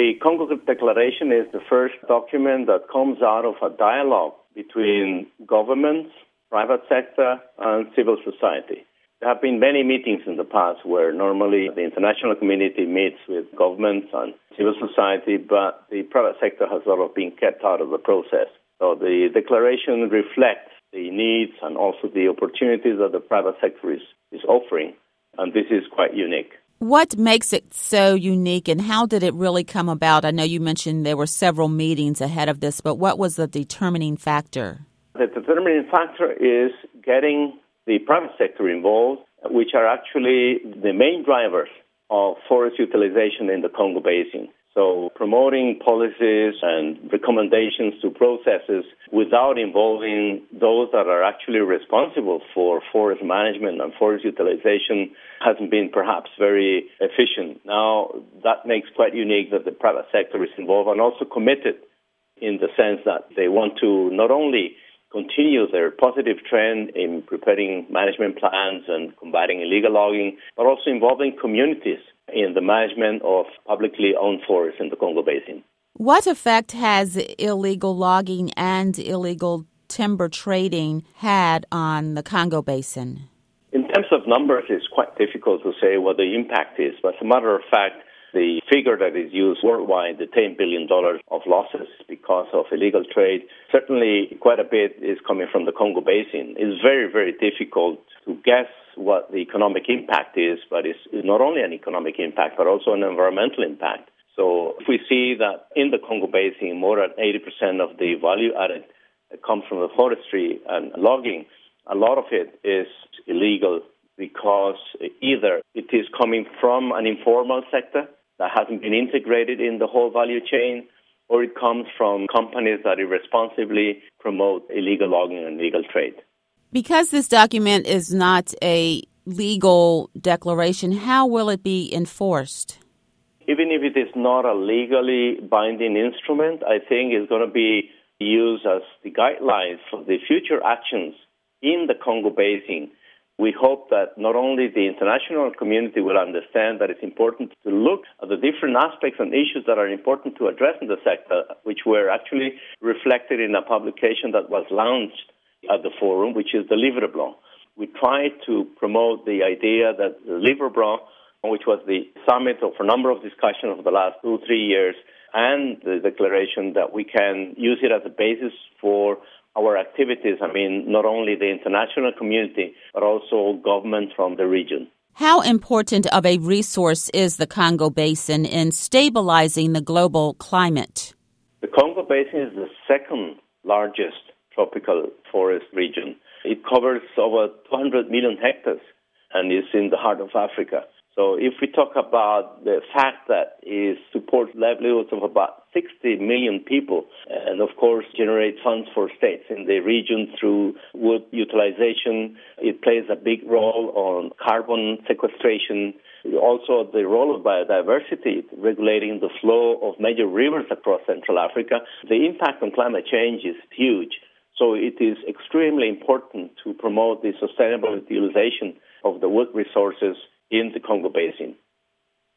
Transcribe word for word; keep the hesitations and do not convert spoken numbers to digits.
The Congo Declaration is the first document that comes out of a dialogue between governments, private sector, and civil society. There have been many meetings in the past where normally the international community meets with governments and civil society, but the private sector has sort of been kept out of the process. So the declaration reflects the needs and also the opportunities that the private sector is, is offering, and this is quite unique. What makes it so unique, and how did it really come about? I know you mentioned there were several meetings ahead of this, but what was the determining factor? The determining factor is getting the private sector involved, which are actually the main drivers of forest utilization in the Congo Basin. So promoting policies and recommendations to processes without involving those that are actually responsible for forest management and forest utilization hasn't been perhaps very efficient. Now, that makes quite unique that the private sector is involved and also committed in the sense that they want to not only continue their positive trend in preparing management plans and combating illegal logging, but also involving communities in the management of publicly owned forests in the Congo Basin. What effect has illegal logging and illegal timber trading had on the Congo Basin? In terms of numbers, it's quite difficult to say what the impact is, but as a matter of fact, the figure that is used worldwide, the ten billion dollars of losses because of illegal trade, certainly quite a bit is coming from the Congo Basin. It's very, very difficult to guess what the economic impact is, but it's not only an economic impact, but also an environmental impact. So if we see that in the Congo Basin, more than eighty percent of the value added comes from the forestry and logging, a lot of it is illegal because either it is coming from an informal sector that hasn't been integrated in the whole value chain, or it comes from companies that irresponsibly promote illegal logging and illegal trade. Because this document is not a legal declaration, how will it be enforced? Even if it is not a legally binding instrument, I think it's going to be used as the guidelines for the future actions in the Congo Basin. We hope that not only the international community will understand that it's important to look at the different aspects and issues that are important to address in the sector, which were actually reflected in a publication that was launched at the forum, which is the Livre Blanc. We tried to promote the idea that the Livre Blanc, which was the summit of a number of discussions over the last two, three years, and the declaration that we can use it as a basis for our activities. I mean, not only the international community, but also government from the region. How important of a resource is the Congo Basin in stabilizing the global climate? The Congo Basin is the second largest tropical forest region. It covers over two hundred million hectares and is in the heart of Africa. So if we talk about the fact that it supports livelihoods of about sixty million people and, of course, generate funds for states in the region through wood utilization, it plays a big role on carbon sequestration. Also, the role of biodiversity, regulating the flow of major rivers across Central Africa. The impact on climate change is huge. So it is extremely important to promote the sustainable utilization of the wood resources in the Congo Basin.